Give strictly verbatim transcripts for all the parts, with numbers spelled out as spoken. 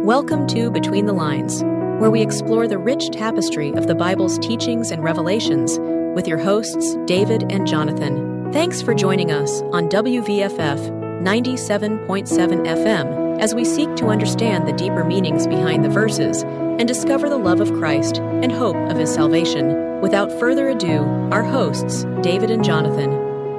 Welcome to Between the Lines, where we explore the rich tapestry of the Bible's teachings and revelations with your hosts, David and Jonathan. Thanks for joining us on W V F F ninety-seven point seven F M as we seek to understand the deeper meanings behind the verses and discover the love of Christ and hope of His salvation. Without further ado, our hosts, David and Jonathan.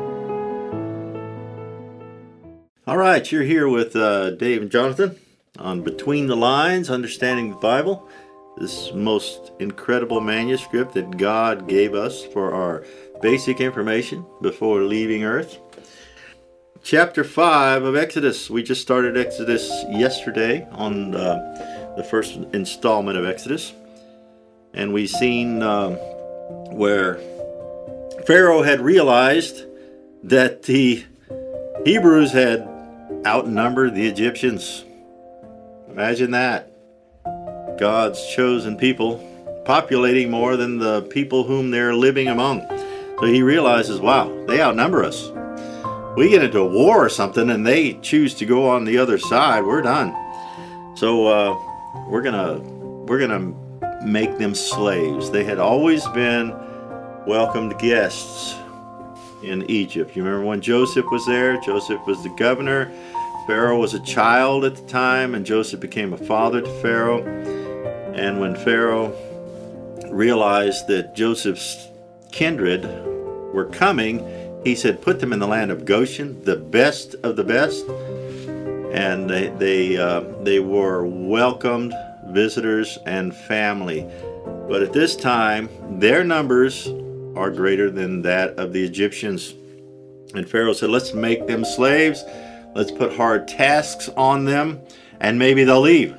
All right, you're here with uh, Dave and Jonathan on Between the Lines, Understanding the Bible, this most incredible manuscript that God gave us for our basic information before leaving Earth. Chapter five of Exodus. We just started Exodus yesterday on uh, the first installment of Exodus. And we've seen um, where Pharaoh had realized that the Hebrews had outnumbered the Egyptians. Imagine that. God's chosen people populating more than the people whom they're living among. So he realizes, wow, they outnumber us. We get into a war or something and they choose to go on the other side, we're done. So uh, we're gonna we're gonna make them slaves. They had always been welcomed guests in Egypt. You remember when Joseph was there? Joseph was the governor. Pharaoh was a child at the time, and Joseph became a father to Pharaoh. And when Pharaoh realized that Joseph's kindred were coming, he said, put them in the land of Goshen, the best of the best. And they they, uh, they were welcomed visitors and family. But at this time, their numbers are greater than that of the Egyptians. And Pharaoh said, let's make them slaves. Let's put hard tasks on them, and maybe they'll leave.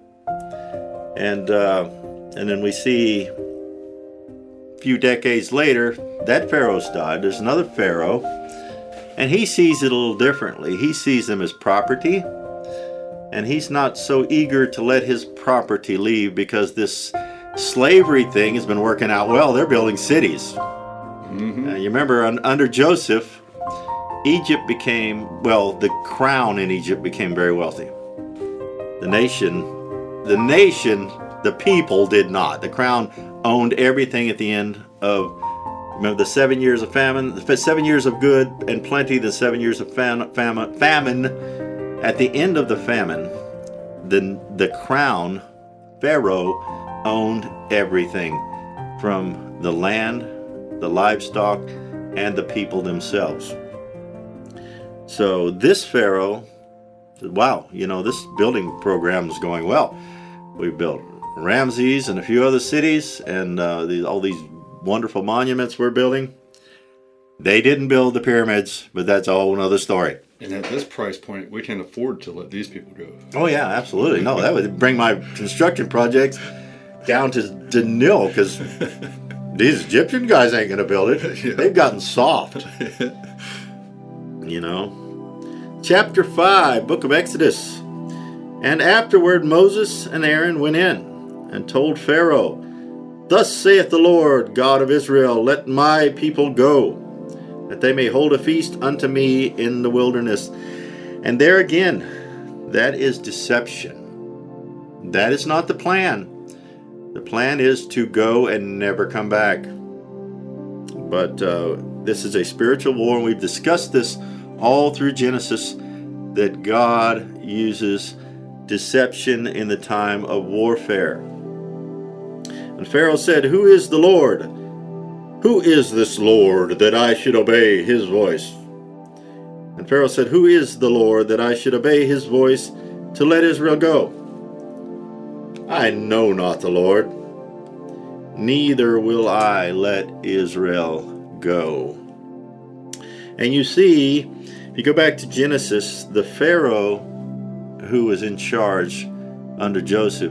And uh, and then we see a few decades later, that Pharaoh's died. There's another Pharaoh, and he sees it a little differently. He sees them as property, and he's not so eager to let his property leave because this slavery thing has been working out well. They're building cities. Mm-hmm. Uh, you remember un- under Joseph, Egypt became, well, the crown in Egypt became very wealthy. The nation, the nation, the people did not. The crown owned everything at the end of, remember the seven years of famine, the seven years of good and plenty, the seven years of fam- famine. Famine. At the end of the famine, the, the crown, Pharaoh, owned everything from the land, the livestock, and the people themselves. So this Pharaoh said, wow, you know, this building program is going well. We built Ramses and a few other cities, and uh, these, all these wonderful monuments we're building. They didn't build the pyramids, but that's a whole other story. And at this price point, we can't afford to let these people go. Oh yeah, absolutely. No, that would bring my construction projects down to, to nil, because these Egyptian guys ain't going to build it. Yeah. They've gotten soft. You know. Chapter five, book of Exodus. And afterward Moses and Aaron went in and told Pharaoh, thus saith the Lord God of Israel, let my people go, that they may hold a feast unto me in the wilderness. And there again, that is deception. That is not the plan. The plan is to go and never come back. But uh, this is a spiritual war, and we've discussed this all through Genesis, that God uses deception in the time of warfare. And Pharaoh said, who is the Lord? Who is this Lord that I should obey his voice? And Pharaoh said, who is the Lord that I should obey his voice to let Israel go? I know not the Lord, neither will I let Israel go. And you see, if you go back to Genesis, the Pharaoh who was in charge under Joseph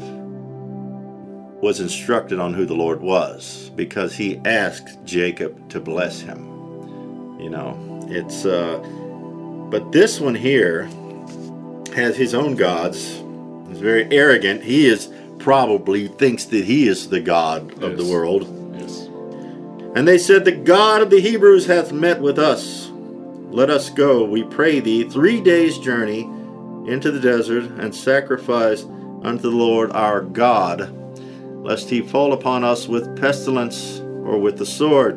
was instructed on who the Lord was, because he asked Jacob to bless him. You know, it's, uh, but this one here has his own gods. He's very arrogant. He is probably thinks that he is the God of yes. the world. Yes. And they said, the God of the Hebrews hath met with us. Let us go, we pray thee, three days' journey into the desert, and sacrifice unto the Lord our God, lest he fall upon us with pestilence or with the sword.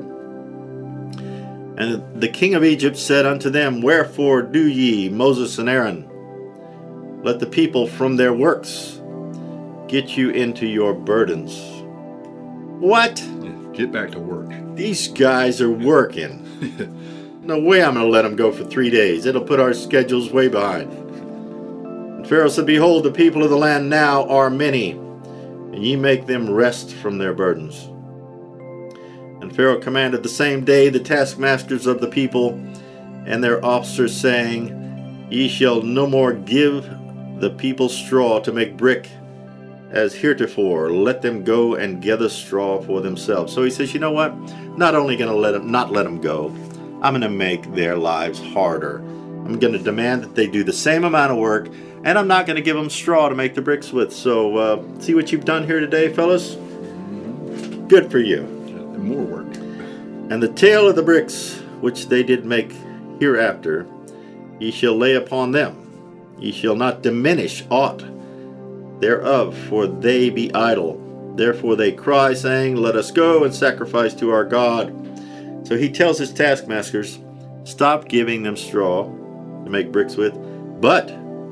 And the king of Egypt said unto them, Wherefore do ye, Moses and Aaron? Let the people from their works get you into your burdens. What? Get back to work. These guys are working. No way I'm going to let them go for three days. It'll put our schedules way behind. And Pharaoh said, Behold, the people of the land now are many, and ye make them rest from their burdens. And Pharaoh commanded the same day the taskmasters of the people and their officers, saying, Ye shall no more give the people straw to make brick as heretofore. Let them go and gather straw for themselves. So he says, you know what? Not only going to let them, not let them go, I'm going to make their lives harder. I'm going to demand that they do the same amount of work, and I'm not going to give them straw to make the bricks with. So uh, see what you've done here today, fellas? Good for you. More work. And the tale of the bricks which they did make hereafter, ye shall lay upon them. Ye shall not diminish aught thereof, for they be idle. Therefore they cry, saying, Let us go and sacrifice to our God. So he tells his taskmasters, stop giving them straw to make bricks with, but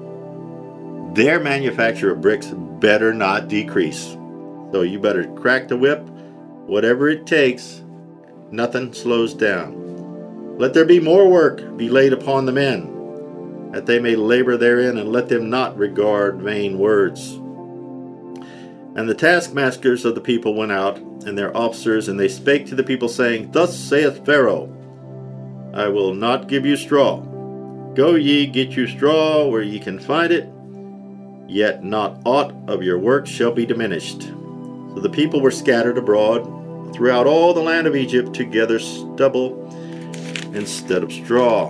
their manufacture of bricks better not decrease. So you better crack the whip, whatever it takes. Nothing slows down. Let there be more work be laid upon the men, that they may labor therein, and let them not regard vain words. And the taskmasters of the people went out, and their officers, and they spake to the people, saying, Thus saith Pharaoh, I will not give you straw. Go ye, get you straw where ye can find it, yet not aught of your work shall be diminished. So the people were scattered abroad throughout all the land of Egypt to gather stubble instead of straw.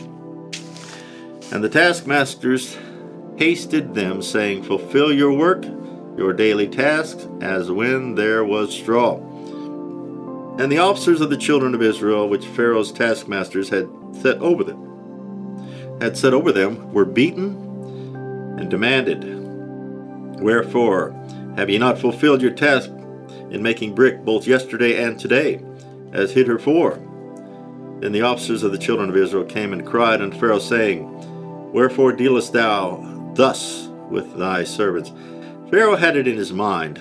And the taskmasters hasted them, saying, Fulfill your work, your daily tasks, as when there was straw. And the officers of the children of Israel, which Pharaoh's taskmasters had set over them, had set over them, were beaten and demanded, Wherefore have ye not fulfilled your task in making brick both yesterday and today, as heretofore? Then the officers of the children of Israel came and cried unto Pharaoh, saying, Wherefore dealest thou thus with thy servants? Pharaoh had it in his mind.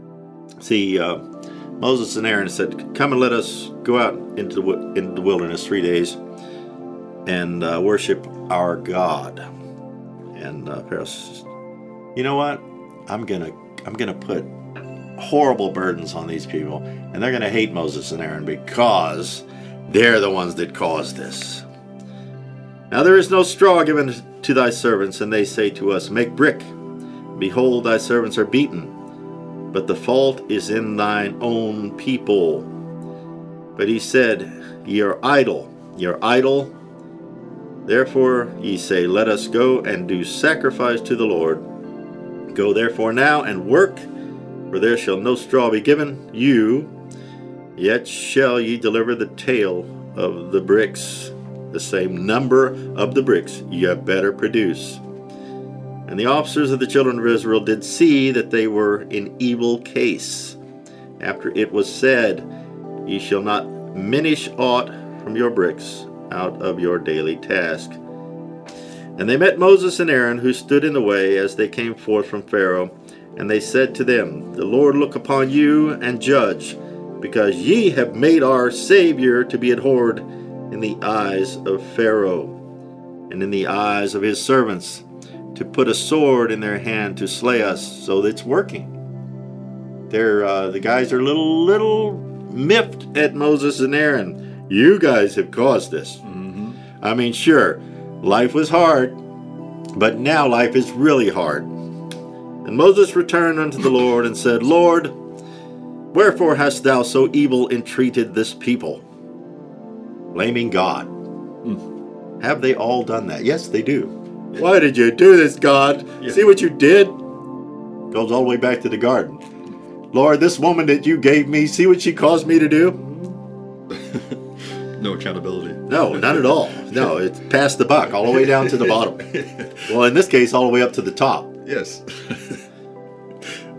See, uh, Moses and Aaron said, Come and let us go out into the, into the wilderness three days and uh, worship our God. And uh, Pharaoh says, You know what? I'm gonna I'm gonna put horrible burdens on these people, and they're gonna hate Moses and Aaron because they're the ones that caused this. Now there is no straw given to thy servants, and they say to us, Make brick. Behold, thy servants are beaten, but the fault is in thine own people. But he said, Ye are idle, ye are idle. Therefore ye say, Let us go and do sacrifice to the Lord. Go therefore now and work, for there shall no straw be given you, yet shall ye deliver the tale of the bricks, the same number of the bricks ye better produce. And the officers of the children of Israel did see that they were in evil case, after it was said, Ye shall not minish aught from your bricks out of your daily task. And they met Moses and Aaron, who stood in the way as they came forth from Pharaoh, and they said to them, The Lord look upon you and judge, because ye have made our Savior to be abhorred in the eyes of Pharaoh, and in the eyes of his servants, to put a sword in their hand to slay us. So it's working. They're uh, the guys are a little little miffed at Moses and Aaron. You guys have caused this. Mm-hmm. I mean, sure, life was hard, but now life is really hard. And Moses returned unto the Lord and said, Lord, wherefore hast thou so evil entreated this people? Blaming God. Mm. Have they all done that? Yes, they do. Why did you do this, God? Yeah. See what you did? Goes all the way back to the garden. Lord, this woman that you gave me, see what she caused me to do? No accountability. No, not at all. No, it's past the buck, all the way down to the bottom. Well, in this case, all the way up to the top. Yes.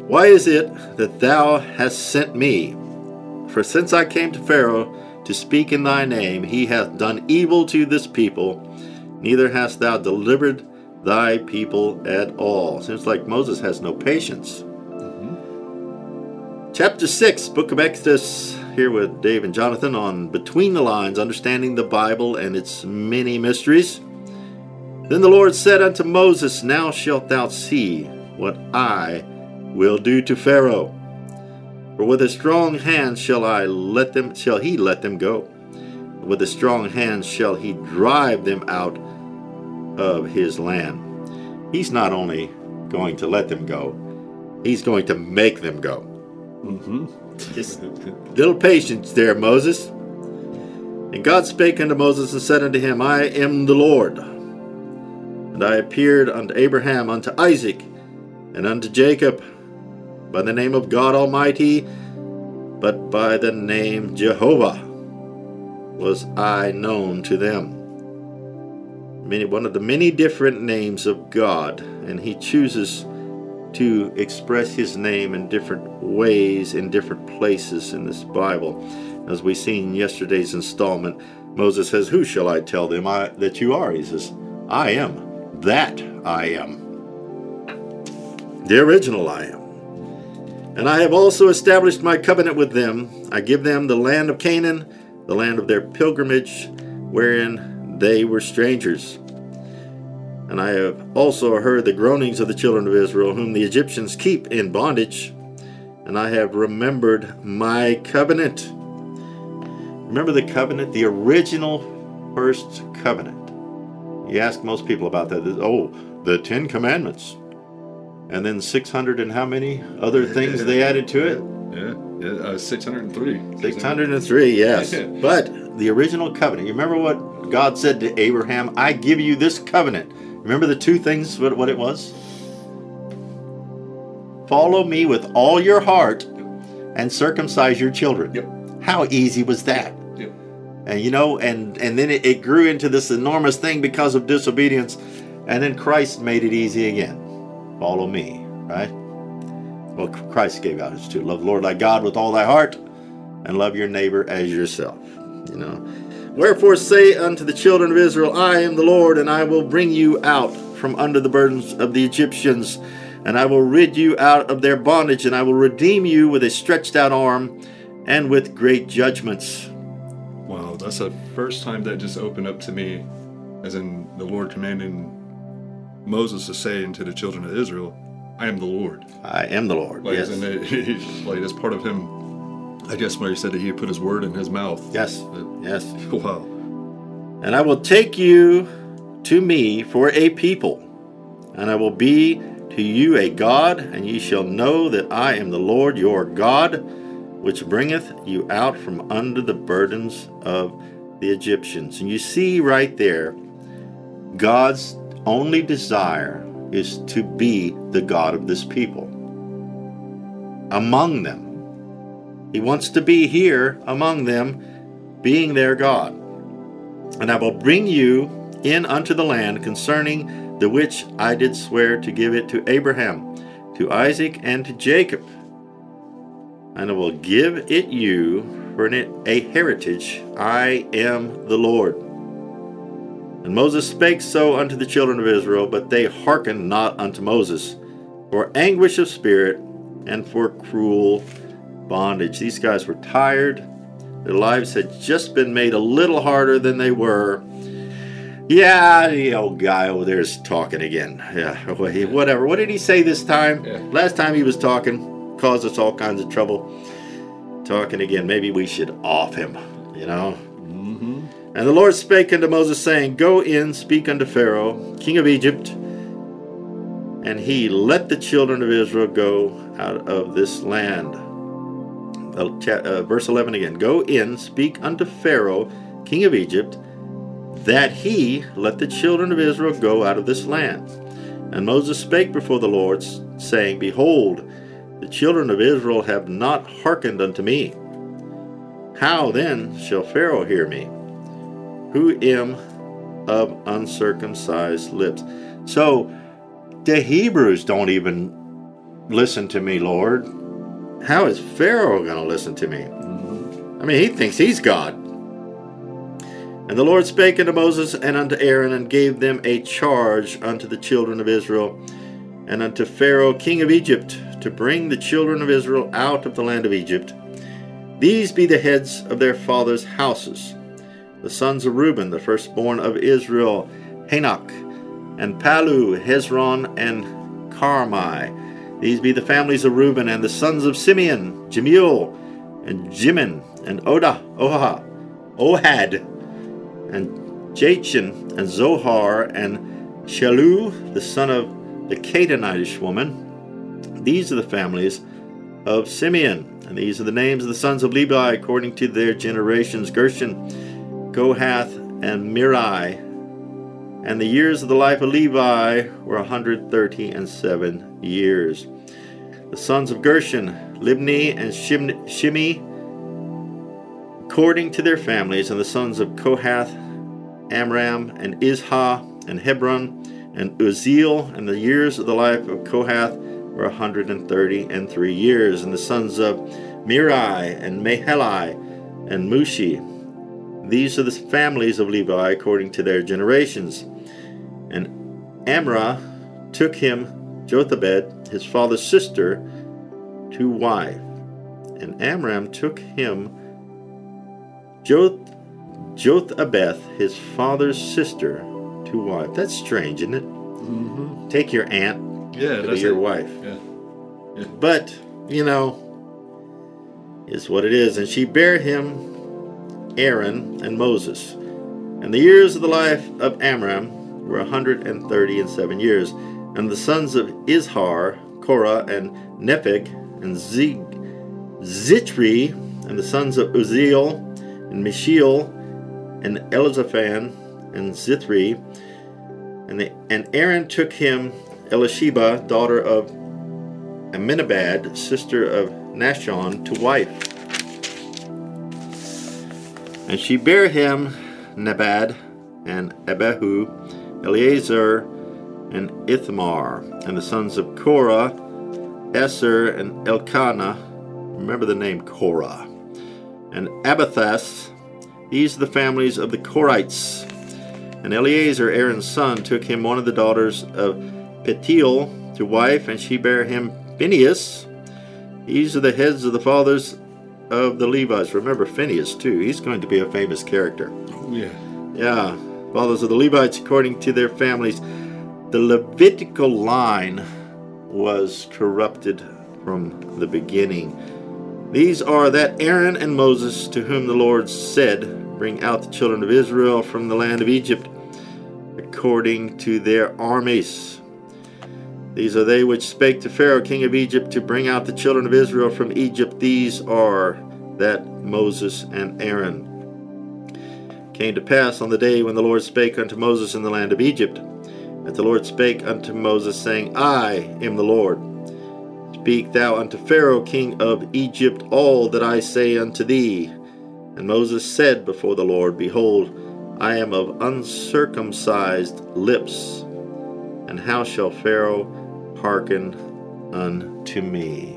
Why is it that thou hast sent me? For since I came to Pharaoh to speak in thy name, he hath done evil to this people, neither hast thou delivered thy people at all. Seems like Moses has no patience. Mm-hmm. Chapter six, Book of Exodus, here with Dave and Jonathan on Between the Lines, Understanding the Bible and its many mysteries. Then the Lord said unto Moses, Now shalt thou see what I will do to Pharaoh. For with a strong hand shall I let them, shall he let them go. With a strong hand shall he drive them out of his land. He's not only going to let them go, he's going to make them go. Mm-hmm. Just little patience there, Moses. And God spake unto Moses and said unto him, I am the Lord. And I appeared unto Abraham, unto Isaac, and unto Jacob by the name of God Almighty, but by the name Jehovah was I known to them. Many, one of the many different names of God, and he chooses to express his name in different ways, in different places in this Bible. As we seen in yesterday's installment, Moses says, Who shall I tell them I, that you are? He says, I am that I am. The original I am. And I have also established my covenant with them. I give them the land of Canaan, the land of their pilgrimage, wherein they were strangers. And I have also heard the groanings of the children of Israel, whom the Egyptians keep in bondage. And I have remembered my covenant. Remember the covenant, the original first covenant. You ask most people about that. Oh, the Ten Commandments. And then six hundred and how many other things they added to it? Yeah, yeah uh, six hundred three. six hundred three, yes. But the original covenant, you remember what God said to Abraham? I give you this covenant. Remember the two things, what, what it was? Follow me with all your heart and circumcise your children. Yep. How easy was that? Yep. And you know, and, and then it, it grew into this enormous thing because of disobedience. And then Christ made it easy again. Follow me, right? Well, Christ gave out his two. Love the Lord thy God with all thy heart, and love your neighbor as yourself. You know. Wherefore say unto the children of Israel, I am the Lord, and I will bring you out from under the burdens of the Egyptians, and I will rid you out of their bondage, and I will redeem you with a stretched out arm and with great judgments. Wow, that's the first time that just opened up to me, as in the Lord commanding Moses is saying to the children of Israel, I am the Lord. I am the Lord, like, yes. And it, it, like, that's part of him, I guess, when he said that he put his word in his mouth. Yes, It, yes. Wow. And I will take you to me for a people, and I will be to you a God, and ye shall know that I am the Lord your God, which bringeth you out from under the burdens of the Egyptians. And you see right there, God's only desire is to be the God of this people, among them. He wants to be here among them, being their God. And I will bring you in unto the land concerning the which I did swear to give it to Abraham, to Isaac, and to Jacob. And I will give it you for a heritage. I am the Lord. And Moses spake so unto the children of Israel, but they hearkened not unto Moses, for anguish of spirit and for cruel bondage. These guys were tired. Their lives had just been made a little harder than they were. Yeah, the old guy over there is talking again. Yeah, whatever. What did he say this time? Yeah. Last time he was talking, caused us all kinds of trouble. Talking again. Maybe we should off him, you know. Mm-hmm. And the Lord spake unto Moses, saying, Go in, speak unto Pharaoh, king of Egypt, and he let the children of Israel go out of this land. Uh, uh, verse eleven again. Go in, speak unto Pharaoh, king of Egypt, that he let the children of Israel go out of this land. And Moses spake before the Lord, saying, Behold, the children of Israel have not hearkened unto me. How then shall Pharaoh hear me, who am of uncircumcised lips? So the Hebrews don't even listen to me, Lord? How is Pharaoh going to listen to me? Mm-hmm. I mean, he thinks he's God. And the Lord spake unto Moses and unto Aaron, and gave them a charge unto the children of Israel, and unto Pharaoh king of Egypt, to bring the children of Israel out of the land of Egypt. These be the heads of their fathers' houses. The sons of Reuben, the firstborn of Israel, Hanok, and Palu, Hezron, and Carmi. These be the families of Reuben. And the sons of Simeon, Jemuel, and Jimin, and Odah, Oha, Ohad, and Jachin, and Zohar, and Shalu, the son of the Canaanitish woman. These are the families of Simeon. And these are the names of the sons of Levi according to their generations: Gershon, Kohath, and Merari. And the years of the life of Levi were a hundred thirty and seven years. The sons of Gershon, Libni and Shim- Shimi, according to their families. And the sons of Kohath, Amram, and Izhah, and Hebron, and Uzziel. And the years of the life of Kohath were a hundred and thirty and three years. And the sons of Merari, and Mahali, and Mushi. These are the families of Levi according to their generations. And Amrah took him Jochebed, his father's sister, to wife. And Amram took him Joth Jochebed, his father's sister, to wife. That's strange, isn't it? Mm-hmm. Take your aunt yeah, to be your it. wife. Yeah. Yeah. But, you know, is what it is. And she bare him Aaron and Moses. And the years of the life of Amram were a hundred and thirty and seven years. And the sons of Izhar, Korah, and Nepheg, and Zig, Zitri, and the sons of Uzziel, and Mishiel, and Elizaphan, and Zithri. And, the, and Aaron took him Elisheba, daughter of Aminabad, sister of Nashon, to wife. And she bare him Nabad, and Abihu, Eleazar, and Ithamar. And the sons of Korah, Esser, and Elkanah. Remember the name Korah. And Abathas. These are the families of the Korites. And Eleazar, Aaron's son, took him one of the daughters of Petiel to wife, and she bare him Phinehas. These are the heads of the fathers of the Levites. Remember Phinehas, too. He's going to be a famous character. Yeah. Yeah. Fathers of the Levites according to their families. The Levitical line was corrupted from the beginning. These are that Aaron and Moses, to whom the Lord said, bring out the children of Israel from the land of Egypt, according to their armies. These are they which spake to Pharaoh king of Egypt to bring out the children of Israel from Egypt. These are that Moses and Aaron. Came to pass on the day when the Lord spake unto Moses in the land of Egypt, that the Lord spake unto Moses, saying, I am the Lord. Speak thou unto Pharaoh king of Egypt all that I say unto thee. And Moses said before the Lord, Behold, I am of uncircumcised lips, and how shall Pharaoh hearken unto me?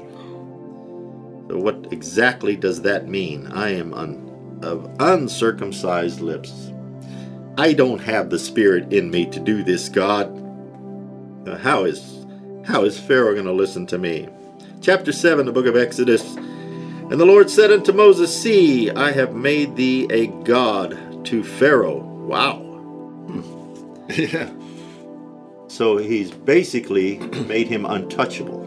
So what exactly does that mean? I am un, of uncircumcised lips. I don't have the spirit in me to do this, God. How is, how is Pharaoh going to listen to me? Chapter seven, the book of Exodus. And the Lord said unto Moses, See, I have made thee a god to Pharaoh. Wow. Yeah. So he's basically made him untouchable.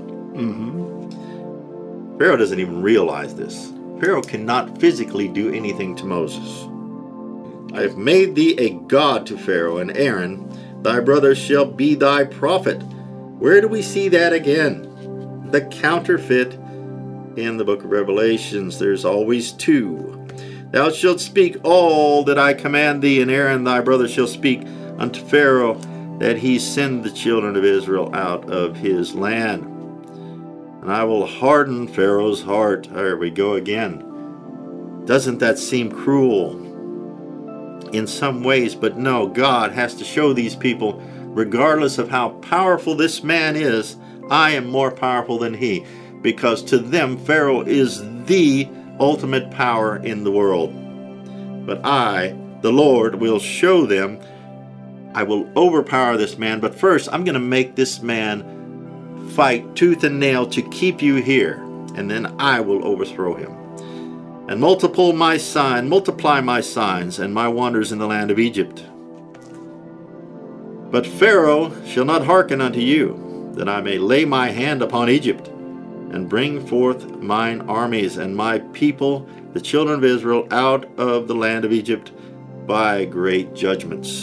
Mm-hmm. Pharaoh doesn't even realize this. Pharaoh cannot physically do anything to Moses. I have made thee a god to Pharaoh, and Aaron, thy brother, shall be thy prophet. Where do we see that again? The counterfeit in the book of Revelations. There's always two. Thou shalt speak all that I command thee, and Aaron thy brother shall speak unto Pharaoh, that he send the children of Israel out of his land. And I will harden Pharaoh's heart. There we go again. Doesn't that seem cruel in some ways? But no, God has to show these people, regardless of how powerful this man is, I am more powerful than he, because to them Pharaoh is the ultimate power in the world. But I, the Lord, will show them. I will overpower this man, but first I'm going to make this man fight tooth and nail to keep you here, and then I will overthrow him. And multiply my sign, multiply my signs and my wonders in the land of Egypt. But Pharaoh shall not hearken unto you, that I may lay my hand upon Egypt, and bring forth mine armies and my people, the children of Israel, out of the land of Egypt by great judgments.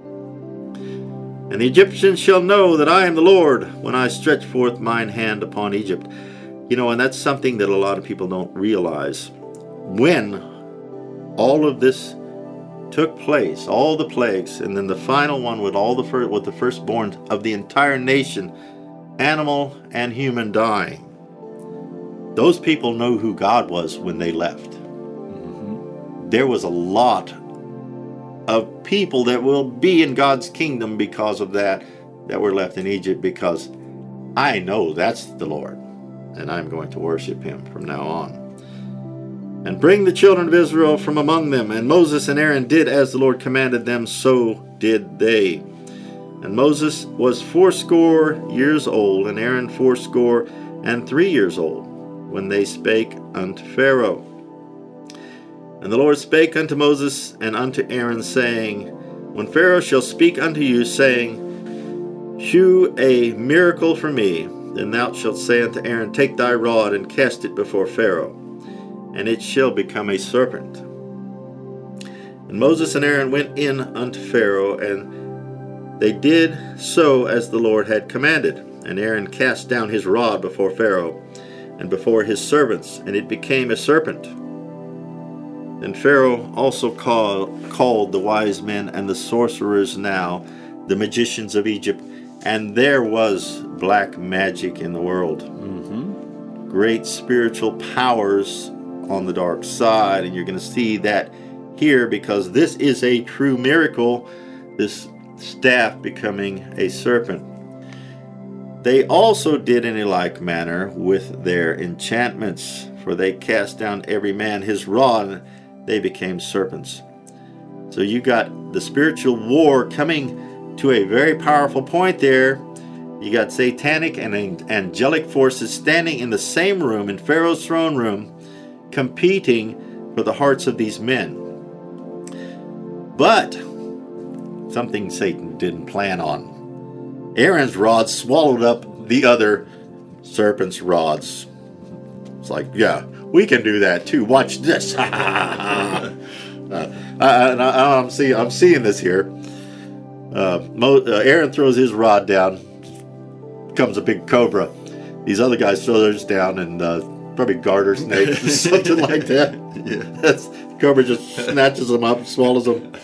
And the Egyptians shall know that I am the Lord when I stretch forth mine hand upon Egypt. You know, and that's something that a lot of people don't realize. When all of this took place, all the plagues, and then the final one with all the first, with the firstborn of the entire nation, animal and human, dying, those people know who God was when they left. Mm-hmm. There was a lot of people that will be in God's kingdom because of that, that were left in Egypt, because I know that's the Lord, and I'm going to worship him from now on. And bring the children of Israel from among them. And Moses and Aaron did as the Lord commanded them, so did they. And Moses was fourscore years old, and Aaron fourscore and three years old, when they spake unto Pharaoh. And the Lord spake unto Moses and unto Aaron, saying, When Pharaoh shall speak unto you, saying, Shew a miracle for me, then thou shalt say unto Aaron, Take thy rod, and cast it before Pharaoh, and it shall become a serpent. And Moses and Aaron went in unto Pharaoh, and they did so as the Lord had commanded. And Aaron cast down his rod before Pharaoh, and before his servants, and it became a serpent. Then Pharaoh also call, called the wise men and the sorcerers now, the magicians of Egypt, and there was black magic in the world. Mm-hmm. Great spiritual powers on the dark side, and you're going to see that here, because this is a true miracle, this staff becoming a serpent. They also did in a like manner with their enchantments, for they cast down every man his rod, and they became serpents. So you got the spiritual war coming to a very powerful point there. You got satanic and angelic forces standing in the same room, in Pharaoh's throne room, competing for the hearts of these men. But something Satan didn't plan on. Aaron's rod swallowed up the other serpent's rods. It's like, yeah, we can do that too. Watch this. uh, I, I, I'm seeing, I'm seeing this here. Uh, Mo, uh, Aaron throws his rod down. Comes a big cobra. These other guys throw theirs down, and uh, probably garter snakes or something like that. Yeah, that's, cobra just snatches them up, swallows them.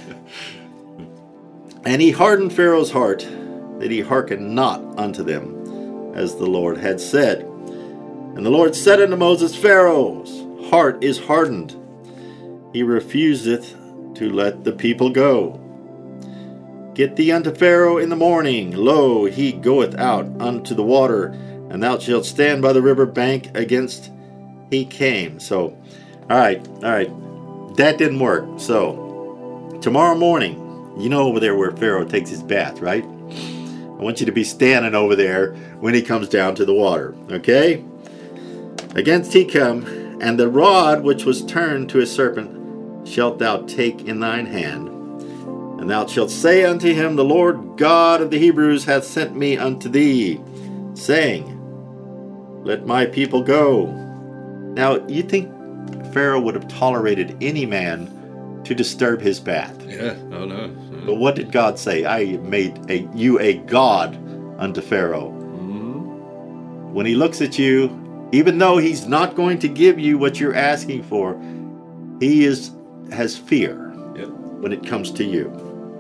And he hardened Pharaoh's heart, that he hearkened not unto them, as the Lord had said. And the Lord said unto Moses, Pharaoh's heart is hardened. He refuseth to let the people go. Get thee unto Pharaoh in the morning. Lo, he goeth out unto the water, and thou shalt stand by the river bank against he came. So, all right, all right. That didn't work. So, tomorrow morning, you know over there where Pharaoh takes his bath, right? I want you to be standing over there when he comes down to the water, okay? Against he come, and the rod which was turned to a serpent shalt thou take in thine hand. And thou shalt say unto him, The Lord God of the Hebrews hath sent me unto thee, saying, Let my people go. Now, you think Pharaoh would have tolerated any man to disturb his bath? Yeah, oh no. no. But what did God say? I made a, you a God unto Pharaoh. Mm-hmm. When he looks at you, even though he's not going to give you what you're asking for, he is has fear yep. when it comes to you.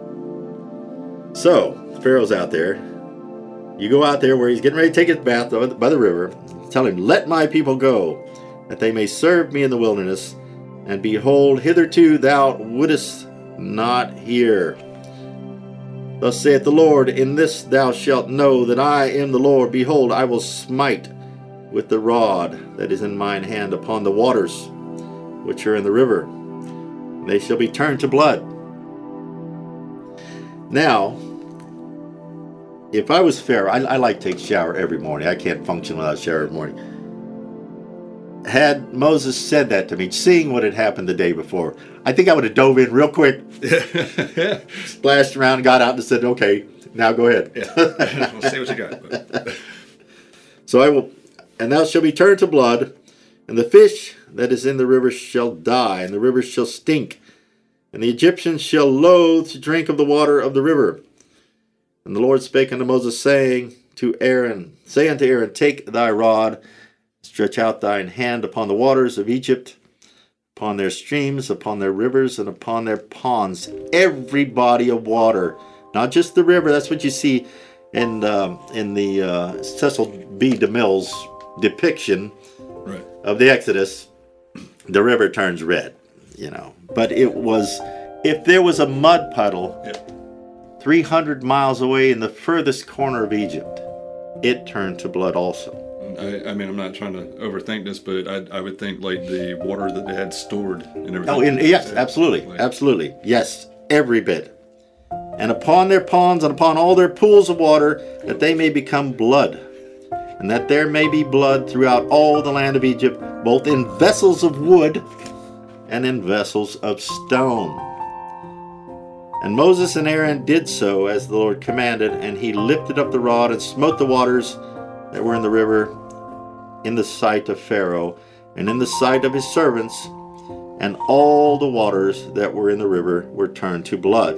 So, Pharaoh's out there. You go out there where he's getting ready to take his bath by the river. Tell him, Let my people go, that they may serve me in the wilderness. And behold, hitherto thou wouldest not hear. Thus saith the Lord, in this thou shalt know that I am the Lord. Behold, I will smite with the rod that is in mine hand upon the waters which are in the river. And they shall be turned to blood. Now, if I was Pharaoh, I, I like to take a shower every morning. I can't function without a shower every morning. Had Moses said that to me, seeing what had happened the day before, I think I would have dove in real quick, splashed around, got out and said, okay, now go ahead. Yeah. We'll see what you got. But. So I will, and thou shalt be turned to blood, and the fish that is in the river shall die, and the river shall stink, and the Egyptians shall loathe to drink of the water of the river. And the Lord spake unto Moses, saying to Aaron, Say unto Aaron, Take thy rod, stretch out thine hand upon the waters of Egypt, upon their streams, upon their rivers, and upon their ponds, every body of water, not just the river. That's what you see in uh, in the uh, Cecil B. DeMille's depiction right. of the Exodus. The river turns red, you know. But it was, if there was a mud puddle yeah. three hundred miles away in the furthest corner of Egypt, it turned to blood also. I, I mean, I'm not trying to overthink this, but I, I would think like the water that they had stored and everything. Oh, in, yes, absolutely, like, absolutely, yes, every bit. And upon their ponds and upon all their pools of water, that they may become blood, and that there may be blood throughout all the land of Egypt, both in vessels of wood and in vessels of stone. And Moses and Aaron did so as the Lord commanded, and he lifted up the rod and smote the waters that were in the river in the sight of Pharaoh and in the sight of his servants, and all the waters that were in the river were turned to blood.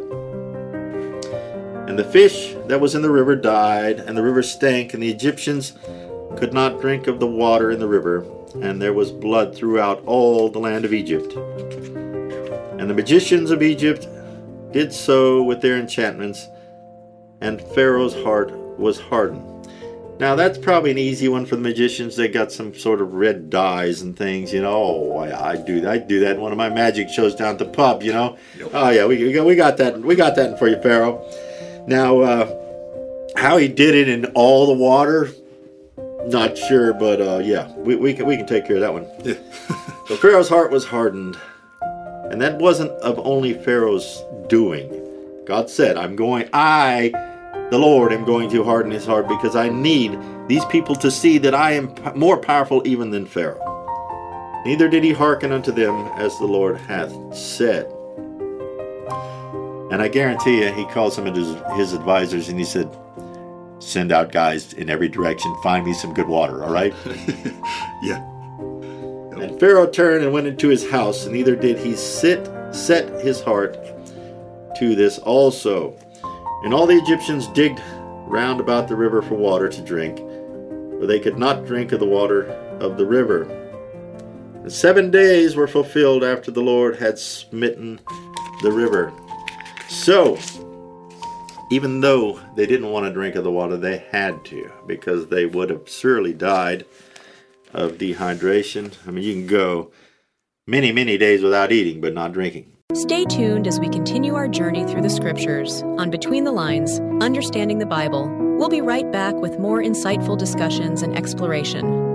And the fish that was in the river died, and the river stank, and the Egyptians could not drink of the water in the river, and there was blood throughout all the land of Egypt. And the magicians of Egypt did so with their enchantments, and Pharaoh's heart was hardened. Now that's probably an easy one for the magicians. They got some sort of red dyes and things, you know. Oh, I, I do I do that in one of my magic shows down at the pub, you know. Yep. Oh yeah, we, we got we got that we got that for you, Pharaoh. Now, uh, how he did it in all the water, not sure, but uh, yeah, we we can we can take care of that one. Yeah. So Pharaoh's heart was hardened, and that wasn't of only Pharaoh's doing. God said, "I'm going I." The Lord am going to harden his heart, because I need these people to see that I am p- more powerful even than Pharaoh. Neither did he hearken unto them as the Lord hath said. And I guarantee you, he calls some of his, his advisors and he said, send out guys in every direction, find me some good water, all right? yeah. And Pharaoh turned and went into his house, and neither did he sit, set his heart to this also. And all the Egyptians digged round about the river for water to drink, for they could not drink of the water of the river. And seven days were fulfilled after the Lord had smitten the river. So, even though they didn't want to drink of the water, they had to, because they would have surely died of dehydration. I mean, you can go many, many days without eating, but not drinking. Stay tuned as we continue our journey through the Scriptures on Between the Lines, Understanding the Bible. We'll be right back with more insightful discussions and exploration.